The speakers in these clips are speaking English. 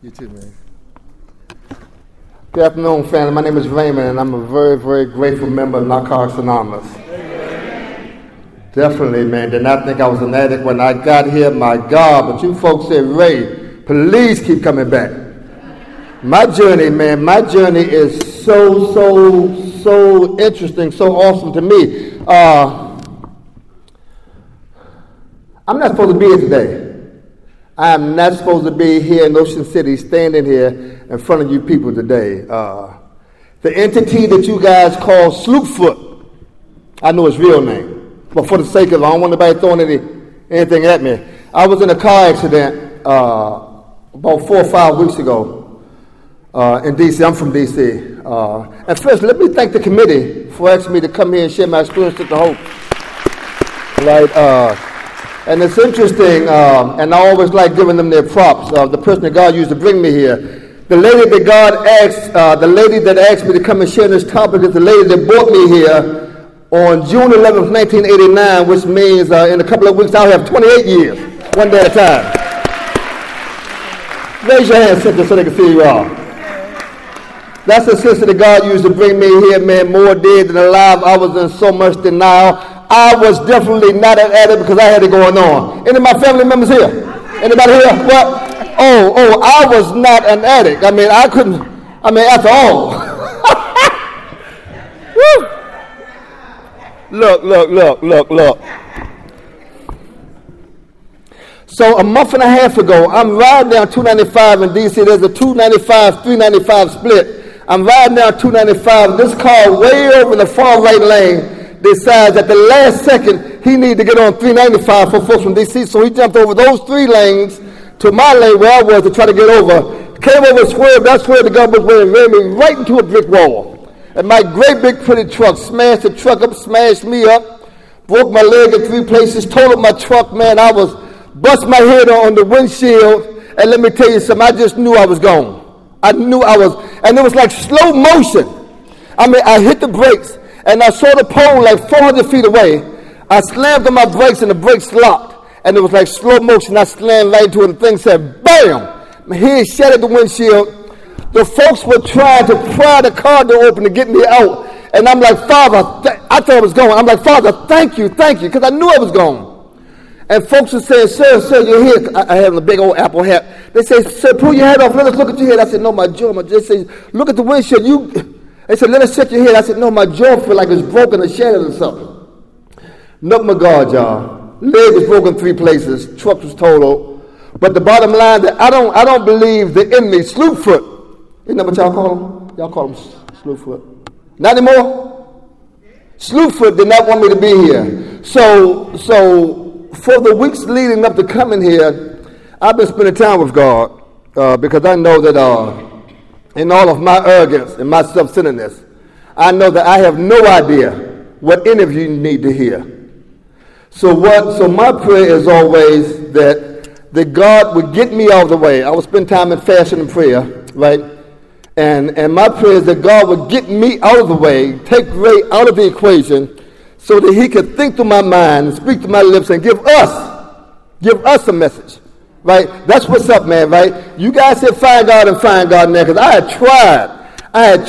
You too, man. Good afternoon, family. My name is Raymond, and I'm a very, very grateful member of Narcotics Anonymous. Definitely, man. Did not think I was an addict when I got here. My God, but you folks said, Ray, please keep coming back. My journey, man, is so interesting, so awesome to me. I'm not supposed to be here today. I am not supposed to be here in Ocean City standing here in front of you people today. The entity that you guys call Sloopfoot, I know his real name, but for the sake of it, I don't want anybody throwing anything at me. I was in a car accident about 4 or 5 weeks ago in D.C. I'm from D.C. And first, let me thank the committee for asking me to come here and share my experience with the Hope. And it's interesting, and I always like giving them their props. The person that God used to bring me here, the lady that God asked, the lady that asked me to come and share this topic is the lady that brought me here on June 11th, 1989, which means in a couple of weeks I'll have 28 years, one day at a time. Raise your hand, sister, so they can see you all. That's the sister that God used to bring me here, man, more dead than alive. I was in so much denial. I was definitely not an addict because I had it going on. Any of my family members here? Anybody here? What? Oh, I was not an addict. After all. Look. So a month and a half ago, I'm riding down 295 in D.C. There's a 295, 395 split. I'm riding down 295. This car way over in the far right lane decides at the last second he needed to get on 395 for folks from D.C. So he jumped over those 3 lanes to my lane where I was to try to get over. Came over and swerved. I swerved the garbage way and ran me right into a brick wall. And my great big pretty truck smashed the truck up, smashed me up, broke my leg in 3 places, totaled my truck, man. I was bust my head on the windshield. And let me tell you something, I just knew I was gone. And it was like slow motion. I hit the brakes. And I saw the pole like 400 feet away. I slammed on my brakes and the brakes locked. And it was like slow motion. I slammed right into it and the thing said, bam! My head shattered the windshield. The folks were trying to pry the car door open to get me out. And I'm like, Father, I thought I was going. I'm like, Father, thank you, because I knew I was gone. And folks were saying, sir, your head. I had a big old Apple hat. They say, sir, pull your head off. Let us look at your head. I said, no, my jaw. They say, look at the windshield. They said, let us check your head. I said, no, my jaw feel like it's broken or shattered or something. Nothing but God, y'all. Leg was broken 3 places. Truck was totaled. But the bottom line, that I don't believe the enemy, Sloopfoot. Isn't that what y'all call him? Y'all call him Sloopfoot. Not anymore? Sloopfoot did not want me to be here. So for the weeks leading up to coming here, I've been spending time with God because I know that in all of my arrogance and my self-centeredness, I know that I have no idea what any of you need to hear. So my prayer is always that God would get me out of the way. I would spend time in fasting and prayer, right? And my prayer is that God would get me out of the way, take Ray out of the equation, so that he could think through my mind and speak to my lips and give us a message. Right? That's what's up, man, right? You guys said find God in there, because I had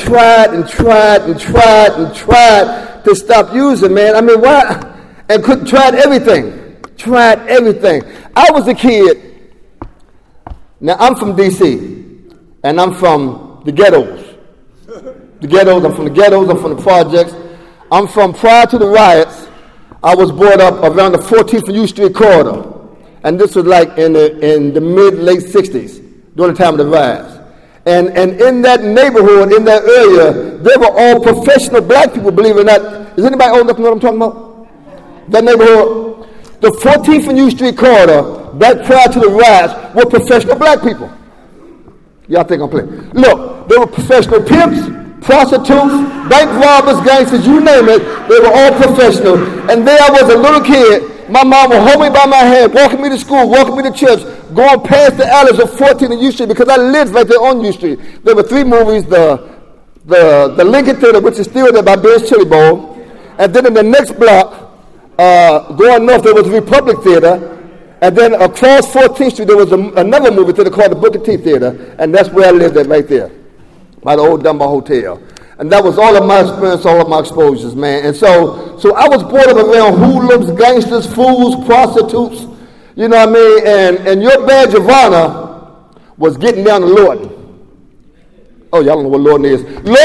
tried to stop using, man. Why? And tried everything. I was a kid. Now, I'm from D.C., and I'm from the ghettos. I'm from the ghettos, I'm from the projects. I'm from prior to the riots. I was brought up around the 14th and U Street corridor. And this was like in the mid-late 60s, during the time of the riots. And in that neighborhood, in that area, they were all professional black people, believe it or not. Is anybody old enough to know what I'm talking about? That neighborhood? The 14th and U Street corridor, back prior to the riots, were professional black people. Y'all think I'm playing? Look, they were professional pimps, prostitutes, bank robbers, gangsters, you name it. They were all professional. And there I was, a little kid. My mom would hold me by my hand, walking me to school, walking me to church, going past the alleys of 14 and U Street, because I lived right there on U Street. There were 3 movies, the Lincoln Theater, which is still there by Ben's Chili Bowl, and then in the next block, going north, there was the Republic Theater, And then across 14th Street, there was another movie theater called the Booker T Theater, and that's where I lived at right there, by the old Dunbar Hotel. And that was all of my experience, all of my exposures, man. And so I was brought up around hoodlums, gangsters, fools, prostitutes, you know what I mean? And your badge of honor was getting down to Lorton. Oh, y'all don't know what Lorton is.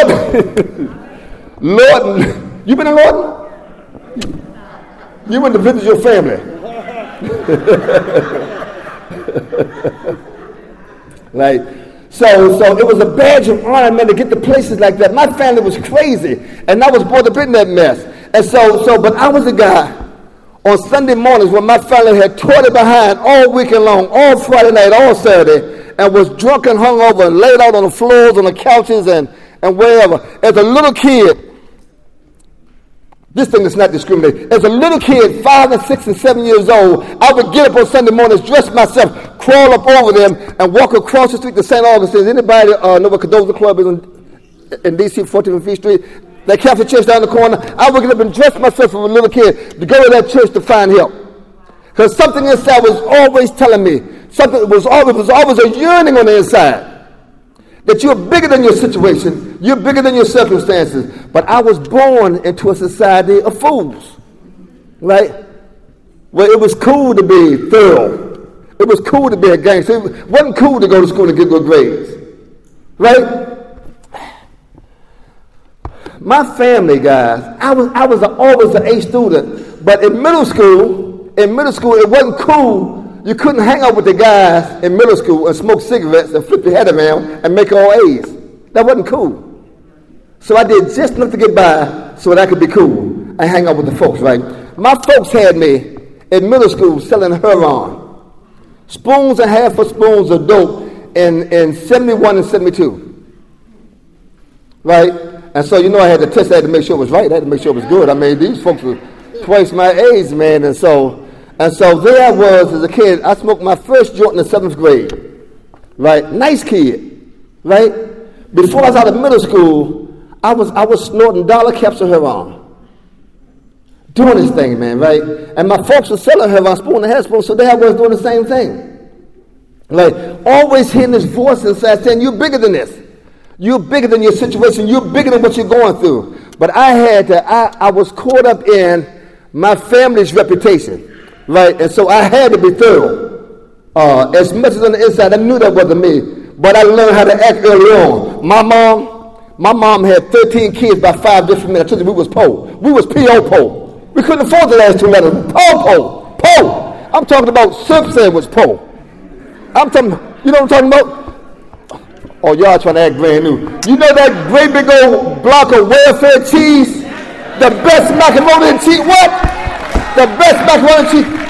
Lorton. You been in Lorton? You went to visit your family. Like, so it was a badge of honor, man, to get to places like that. My family was crazy, and I was brought up in that mess. And but I was a guy on Sunday mornings when my family had toilet behind all weekend long, all Friday night, all Saturday, and was drunk and hungover and laid out on the floors, on the couches, and wherever. As a little kid, this thing is not discriminating. As a little kid, 5 and 6 and 7 years old, I would get up on Sunday mornings, dress myself, crawl up over them, and walk across the street to St. Augustine. Anybody know what Cadoza Club is in D.C., 14th and 5th Street? That Catholic church down the corner. I would get up and dress myself from a little kid to go to that church to find help. Because something inside was always telling me, it was always a yearning on the inside. That you're bigger than your situation. You're bigger than your circumstances. But I was born into a society of fools. Right? Where it was cool to be thorough. It was cool to be a gangster. It wasn't cool to go to school and get good grades. Right? My family, guys, I was always an A student. But in middle school, it wasn't cool. You couldn't hang out with the guys in middle school and smoke cigarettes and flip your head around and make all A's. That wasn't cool. So I did just enough to get by so that I could be cool and hang out with the folks, right? My folks had me in middle school selling heroin. Spoons and half of spoons of dope in 71 and 72. Right? And so, I had to test that to make sure it was right. I had to make sure it was good. I mean, these folks were twice my age, man. And so there I was as a kid. I smoked my first joint in the 7th grade. Right? Nice kid. Right? Before I was out of middle school, I was snorting dollar caps of heroin. Doing this thing, man, right? And my folks were selling heroin, spoon and half spoon, so there I was doing the same thing. Like, always hearing this voice inside saying, you're bigger than this. You're bigger than your situation. You're bigger than what you're going through. But I was caught up in my family's reputation. Right, and so I had to be thorough. As much as on the inside, I knew that wasn't me. But I learned how to act early on. My mom had 13 kids by 5 different men. I told you we was poor. We was P.O. We couldn't afford the last 2 letters. Po. I'm talking about Surf sandwich po. I'm talking, you know what I'm talking about? Oh, y'all trying to act brand new. You know that great big old block of welfare cheese? The best macaroni and cheese. What? The best macaroni and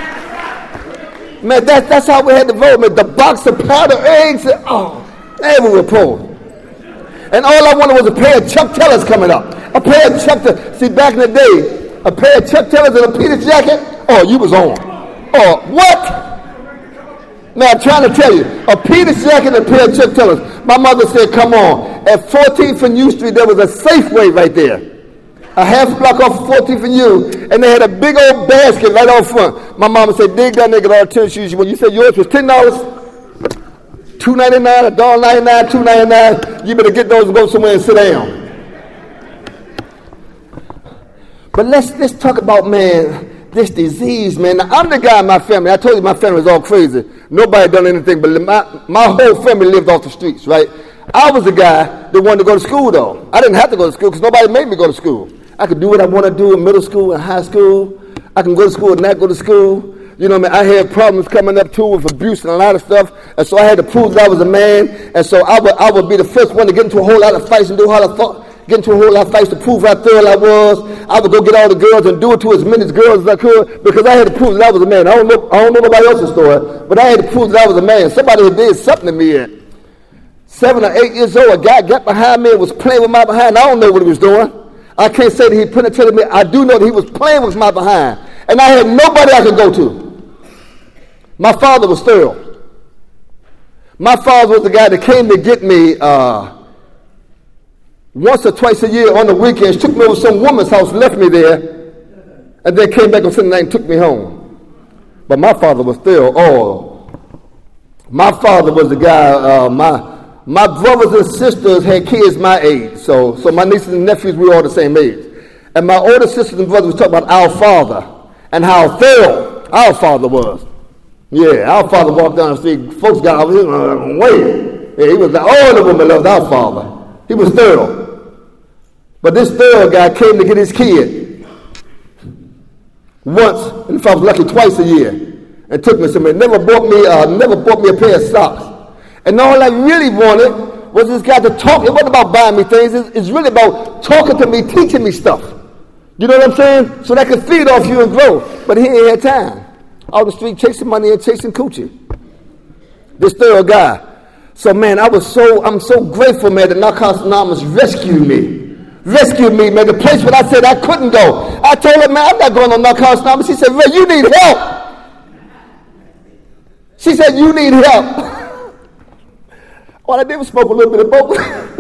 cheese. Man, that's how we had to vote, man. The box of powdered eggs. Man, we were poor. And all I wanted was a pair of Chuck Taylors coming up. A pair of Chuck Taylors. See, back in the day, a pair of Chuck Taylors and a Peter's jacket. Oh, you was on. Oh, what? Now, I'm trying to tell you, a Peter's jacket and a pair of Chuck Taylors. My mother said, come on. At 14th and U Street, there was a Safeway right there. A half block off of 14th and U, and they had a big old basket right out front. My mama said, dig that nigga all tennis shoes. When you said yours was $10, $2.99, $1.99, $2.99, you better get those and go somewhere and sit down. But let's talk about, man, this disease, man. Now, I'm the guy in my family. I told you my family was all crazy. Nobody done anything, but my whole family lived off the streets, right? I was the guy that wanted to go to school, though. I didn't have to go to school because nobody made me go to school. I could do what I want to do in middle school and high school. I can go to school and not go to school. You know what I mean? I had problems coming up, too, with abuse and a lot of stuff. And so I had to prove that I was a man. And so I would be the first one to get into a whole lot of fights and get into a whole lot of fights to prove how thorough I was. I would go get all the girls and do it to as many girls as I could because I had to prove that I was a man. I don't know nobody else's story, but I had to prove that I was a man. Somebody had did something to me at 7 or 8 years old. A guy got behind me and was playing with my behind. I don't know what he was doing. I can't say that he penetrated me. I do know that he was playing with my behind. And I had nobody I could go to. My father was thorough. My father was the guy that came to get me once or twice a year on the weekends, took me over some woman's house, left me there, and then came back on Sunday night and took me home. But my father was still oil. My father was the guy, my brothers and sisters had kids my age. So my nieces and nephews, we were all the same age. And my older sisters and brothers was talking about our father and how thorough our father was. Yeah, our father walked down the street. Folks got out of his way. Yeah, he was like, all the women loved our father. He was thorough. But this thorough guy came to get his kid once, and if I was lucky, twice a year, and took me somewhere. Never bought me a pair of socks. And all I really wanted was this guy to talk. It wasn't about buying me things. It's really about talking to me, teaching me stuff. You know what I'm saying? So that I could feed off you and grow. But he ain't had time. Out the street chasing money and chasing coochie. This thorough guy. So man, I'm so grateful, man, that Narcotics Anonymous rescued me. Rescued me, man. The place where I said I couldn't go. I told her, man, I'm not going on Narcotics Anonymous. She said, Ray, you need help. She said, you need help. All I did was smoke a little bit of both.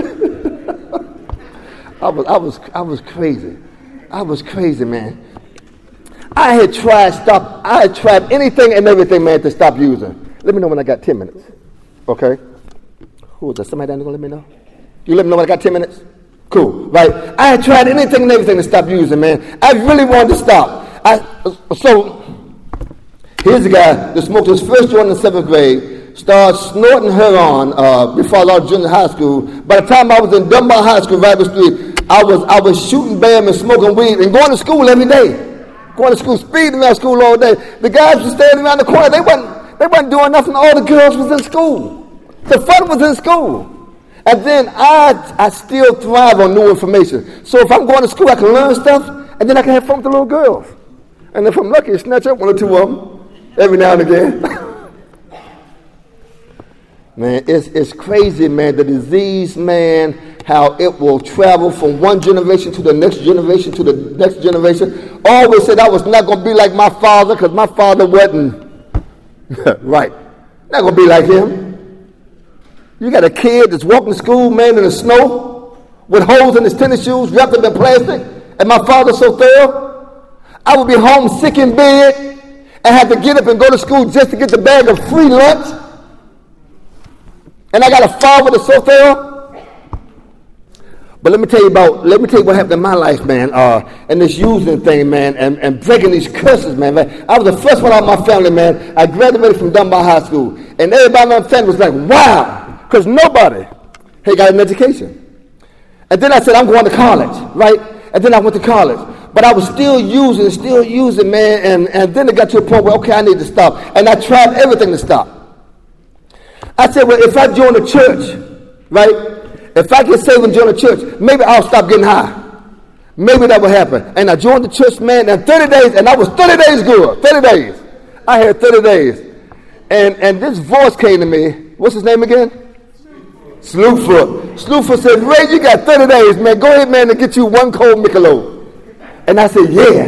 I was crazy. I was crazy, man. I had tried anything and everything, man, to stop using. Let me know when I got 10 minutes. Okay? Who was that? Somebody down there gonna let me know? You let me know when I got 10 minutes? Cool, right? I had tried anything and everything to stop using, man. I really wanted to stop. So here's a guy that smoked his first joint in the 7th grade, started snorting heroin before I left junior high school. By the time I was in Dunbar High School, right up the street, I was shooting bam and smoking weed and going to school every day. Going to school, speeding around school all day. The guys were standing around the corner. They wasn't doing nothing. All the girls was in school. The fun was in school. And then I still thrive on new information. So if I'm going to school, I can learn stuff, and then I can have fun with the little girls. And if I'm lucky, snatch up one or two of them every now and again. Man, it's crazy, man. The disease, man, how it will travel from one generation to the next generation to the next generation. Always said I was not going to be like my father because my father wasn't right. Not going to be like him. You got a kid that's walking to school, man, in the snow with holes in his tennis shoes wrapped up in plastic, and my father's so thorough. I would be home sick in bed and have to get up and go to school just to get the bag of free lunch. And I got a father that's so thorough. But let me tell you what happened in my life, man, and this using thing, man, and breaking these curses, man. I was the first one out of my family, man. I graduated from Dunbar High School, and everybody in my family was like, wow, because nobody had got an education. And then I said, I'm going to college, right? And then I went to college. But I was still using, man, and then it got to a point where, okay, I need to stop. And I tried everything to stop. I said, well, if I join the church, right? If I get saved and join the church, maybe I'll stop getting high. Maybe that will happen. And I joined the church, man, and 30 days, and I was 30 days good. 30 days. I had 30 days. And this voice came to me. What's his name again? Slewfoot. Slewfoot said, Ray, you got 30 days, man. Go ahead, man, and get you one cold Michelob. And I said, yeah.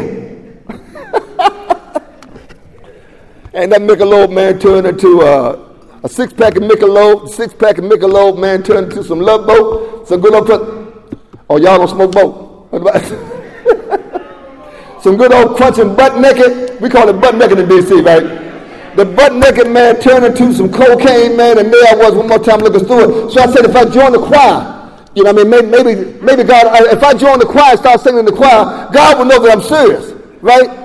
And that Michelob, man, turned into a 6-pack of Michelob, man, turned into some Love Boat, some good old, oh, y'all don't smoke boat. Some good old crunching butt naked. We call it butt naked in D.C., right? The butt naked, man, turned into some cocaine, man, and there I was one more time looking through it. So I said, if I join the choir, you know what I mean, maybe God, if I join the choir and start singing in the choir, God will know that I'm serious, right?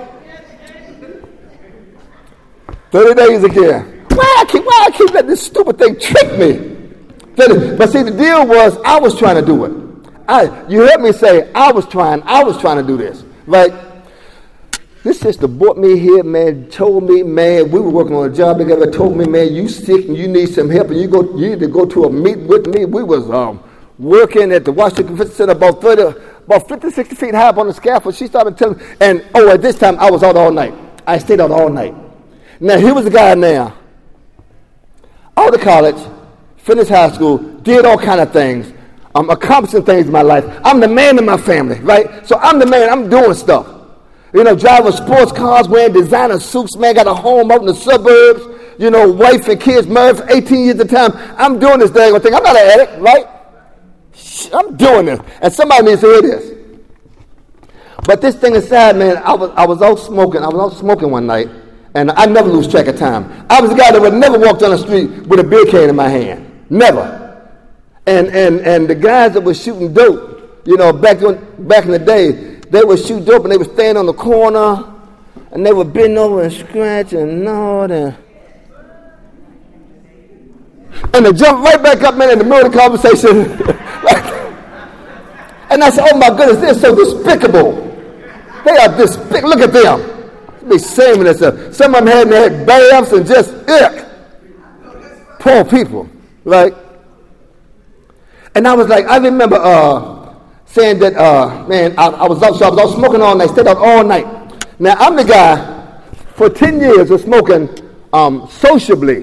30 days again. Why I keep letting this stupid thing trick me? But see, the deal was I was trying to do it. You heard me say I was trying to do this, right? This sister brought me here, man, told me, man, we were working on a job together, told me, man, you sick and you need some help and you need to go to a meeting with me. We was working at the Washington Convention Center about 50, 60 feet high up on the scaffold. She started telling me, and at this time I was out all night. I stayed out all night. Now, here was the guy now. Out of college, finished high school, did all kind of things, accomplishing things in my life. I'm the man in my family, right? So I'm the man. I'm doing stuff. You know, driving sports cars, wearing designer suits, man, got a home out in the suburbs, you know, wife and kids married for 18 years at a time. I'm doing this dang thing. I'm not an addict, right? I'm doing this. And somebody needs to hear this. But this thing inside, man, I was out smoking. I was out smoking one night, And I never lose track of time. I was the guy that would never walk down the street with a beer can in my hand. Never. And the guys that were shooting dope, you know, back in the day, they would shoot dope and they would stand on the corner and they would bend over and scratch and nod and they jump right back up, man, in the middle of the conversation. And I said, oh my goodness, they're so despicable. They are despicable. Look at them. They saying this stuff. Some of them had baths and just ick. Poor people, right? And I was like, I remember saying that, man, I was out smoking all night, stayed out all night. Now, I'm the guy for 10 years of smoking sociably.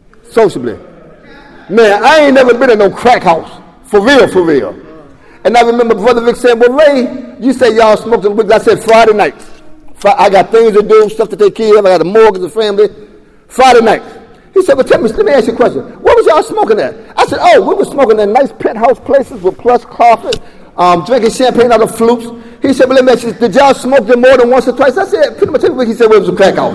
Man, I ain't never been in no crack house. For real. And I remember Brother Vic saying, well, Ray, you say y'all smoked in weeks. I said Friday nights. I got things to do, stuff to take care of. I got a mortgage, a family. Friday night. He said, well, tell me, let me ask you a question. What was y'all smoking at? I said, oh, we were smoking in nice penthouse places with plush carpet, drinking champagne out of flutes. He said, well, let me ask you, did y'all smoke them more than once or twice? I said, pretty much every week. He said, well, it was a crack house.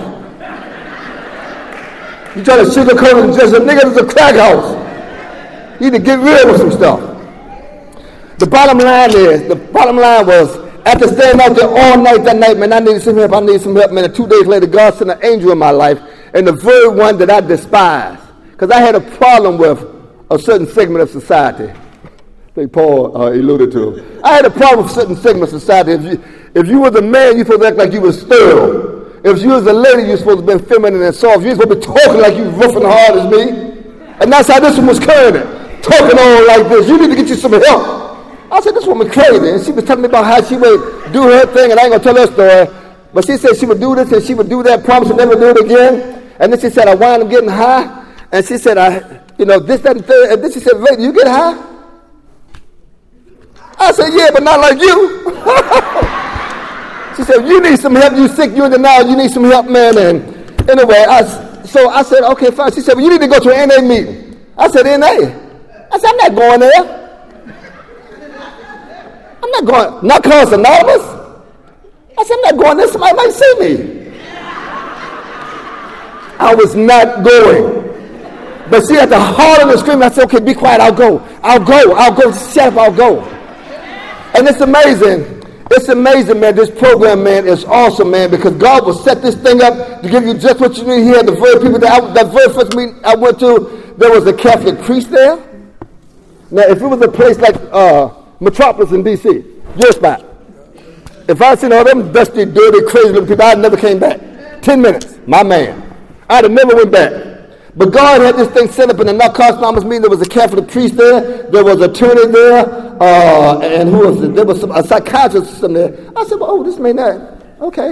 You try to sugarcoat it, just a nigga, it was a crack house. You need to get real with some stuff. The bottom line was, after staying out there all night that night, man, I needed some help, man. And 2 days later, God sent an angel in my life, and the very one that I despised. Because I had a problem with a certain segment of society. I think Paul alluded to. I had a problem with a certain segment of society. If you was a man, you supposed to act like you was sterile. If you was a lady, you supposed to be feminine and soft. You supposed to be talking like you rough and hard as me. And that's how this one was carrying it. Talking all like this. You need to get you some help. I said, this woman crazy. And she was telling me about how she would do her thing, and I ain't going to tell her story. But she said she would do this and she would do that, promise to never do it again. And then she said, I wound up getting high. And she said, this, that, and third. And then she said, Ray, do you get high? I said, yeah, but not like you. She said, you need some help. You sick, you in denial, you need some help, man. And anyway, so I said, okay, fine. She said, well, you need to go to an NA meeting. I said, NA? I said, I'm not going there. I'm not going, not cause anonymous. I said, I'm not going there. Somebody might see me. I was not going. But she had to holler and scream. I said, okay, be quiet. I'll go. Chef, I'll go. And it's amazing. It's amazing, man. This program, man, is awesome, man, because God will set this thing up to give you just what you need here. The very people that very first meeting I went to, there was a Catholic priest there. Now, if it was a place like Metropolis in D.C., your spot. If I'd seen all them dusty, dirty, crazy little people, I'd never came back. 10 minutes, my man. I'd have never went back. But God had this thing set up in the Narcotics Anonymous meeting. There was a Catholic priest there. There was an attorney there. And who was it? There was a psychiatrist there. I said, well, oh, this may not. Okay.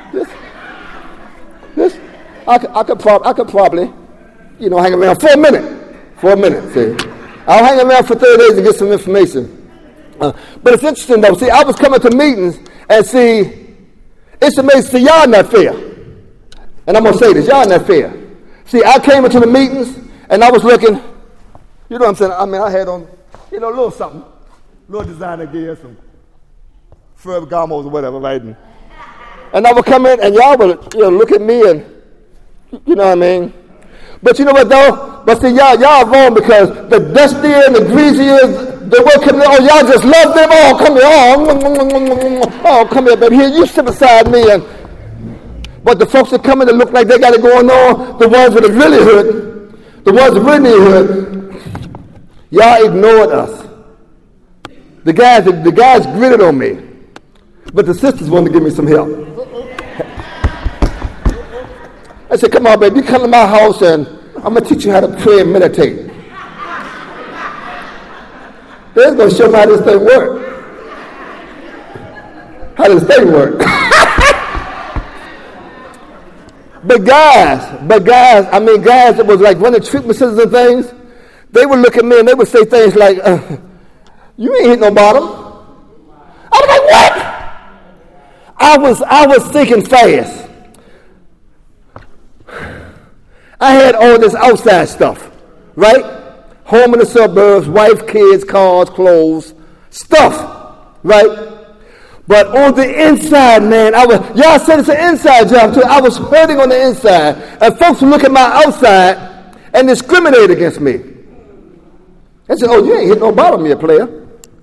This. I could probably, hang around for a minute. See. I'll hang around for 30 days and get some information. But it's interesting, though. See, I was coming to meetings and see, it's amazing. See, y'all not fair. And I'm going to say this. Y'all not fair. See, I came into the meetings and I was looking, you know what I'm saying? I mean, I had on, a little something. Little designer gear, some Ferragamos or whatever, right? And I would come in and y'all would, look at me and, you know what I mean? But you know what, though? But see, y'all wrong because the dustier and the greasier the work coming in, oh, y'all just love them. Oh, come here. Oh, come here, baby. Here, you sit beside me. But the folks that come in that look like they got it going on, the ones that are really hurting, the ones that really hurt, y'all ignored us. The guys gritted on me, but the sisters wanted to give me some help. I said, come on, baby, you come to my house and I'm going to teach you how to pray and meditate. They're going to show me how this thing works. How does this thing work? But guys that was like running treatment centers and things, they would look at me and they would say things like, you ain't hit no bottom. I was like, what? I was thinking fast. I had all this outside stuff, right? Home in the suburbs, wife, kids, cars, clothes, stuff, right? But on the inside, man, y'all said it's an inside job too. I was hurting on the inside. And folks would look at my outside and discriminate against me. They said, oh, you ain't hit no bottom yet, player.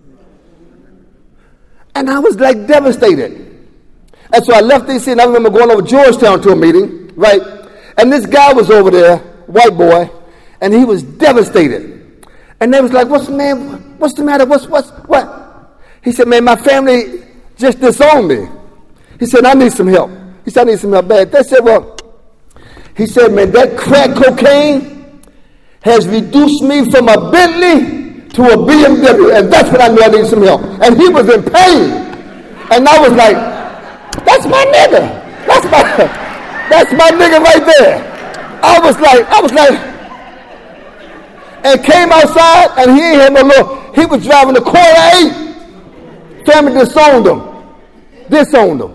And I was like devastated. And so I left DC, and I remember going over to Georgetown to a meeting, right? And this guy was over there, white boy, and he was devastated. And they was like, what's the matter? What? He said, man, my family just disowned me. He said, I need some help. He said, I need some help bad. They said, well, he said, man, that crack cocaine has reduced me from a Bentley to a BMW, and that's when I knew I needed some help. And he was in pain. And I was like, that's my nigga. That's my nigga right there. I was like, and came outside, and he ain't had no little, he was driving the Corvette 8. Family disowned him.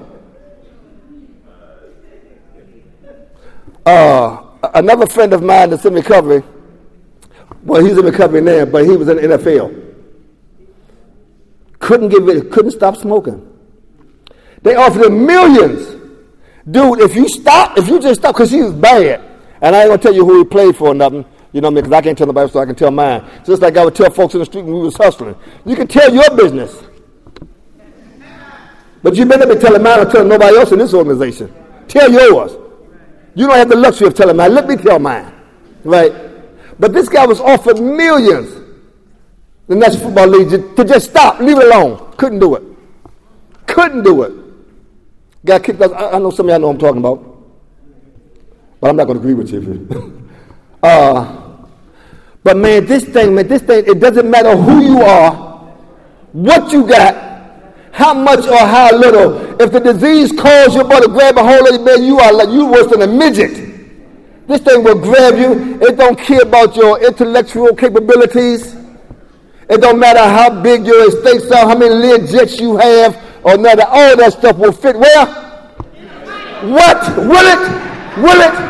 Another friend of mine that's in recovery, well, he's in recovery now, but he was in the NFL. Couldn't stop smoking. They offered him millions. Dude, if you just stop, because he was bad. And I ain't going to tell you who he played for or nothing. You know what I mean? Because I can't tell nobody, so I can tell mine. Just like I would tell folks in the street when we was hustling. You can tell your business. But you better be telling mine or telling nobody else in this organization. Tell yours. You don't have the luxury of telling mine. Let me tell mine. Right? But this guy was offered millions. The National Football League to just stop, leave it alone. Couldn't do it. Got kicked out. I know some of y'all know what I'm talking about. But I'm not going to agree with you. But man, this thing, it doesn't matter who you are, what you got, how much or how little. If the disease calls your body to grab a hold of you, man, you worse than a midget. This thing will grab you. It don't care about your intellectual capabilities. It don't matter how big your estates are, how many Learjets you have, or none of all that stuff will fit where? What? Will it?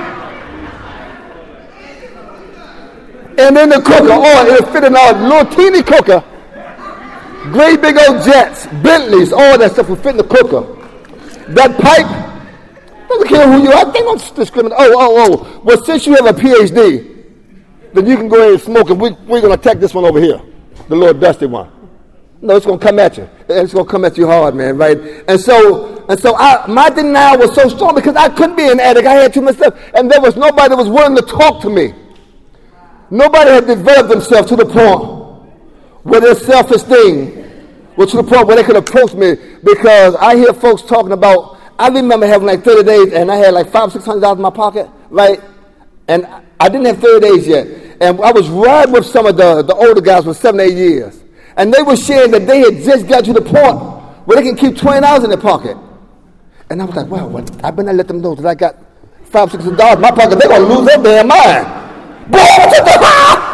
And in the cooker, it'll fit in a little teeny cooker. Great big old jets, Bentleys, all that stuff will fit in the cooker. That pipe, doesn't care who you are. They don't discriminate. Well, since you have a PhD, then you can go ahead and smoke, and we're going to attack this one over here, the little dusty one. No, it's going to come at you. It's going to come at you hard, man, right? And so my denial was so strong because I couldn't be an addict. I had too much stuff, and there was nobody that was willing to talk to me. Nobody had developed themselves to the point where their self-esteem was to the point where they could approach me, because I hear folks talking about, I remember having like 30 days and I had like $500-600 in my pocket, right? And I didn't have 30 days yet. And I was riding with some of the older guys for 7-8 years. And they were sharing that they had just got to the point where they can keep $20 in their pocket. And I was like, well, I better let them know that I got $500-600 in my pocket. They're going to lose their damn mind. Boy,